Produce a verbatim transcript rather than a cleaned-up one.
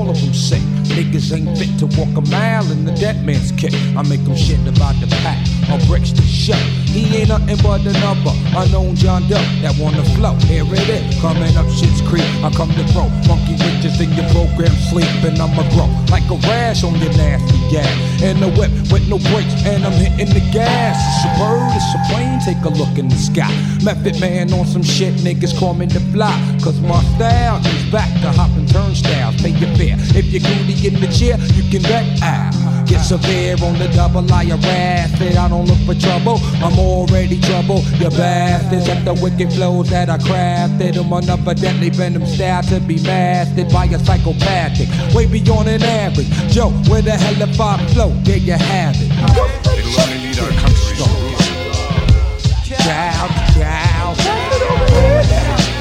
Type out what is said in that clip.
all of them say niggas ain't fit to walk a mile in the dead man's kick. I make them shit about the pack or bricks to show. He ain't nothing but another unknown John Doe that wanna flow. Here it is, coming up shit's creek. I come to grow funky bitches in your program sleep, and I'ma grow like a rash on your nasty gas. In the whip with no brakes, and I'm hitting the gas. It's a bird, it's a plane, take a look in the sky. Method man on some shit, niggas call me the fly. Cause my style is back to hopping turnstiles. Pay your fare, if you're goody in the chair, you can bet I get severe on the double, I harass it. I don't look for trouble, I'm already trouble. You bastards at the wicked flows that I crafted. I'm another deadly venom style to be mastered by a psychopathic, way beyond an average. Joe, where the hell if I flow? There you have it. It'll only lead our country. Ciao, ciao.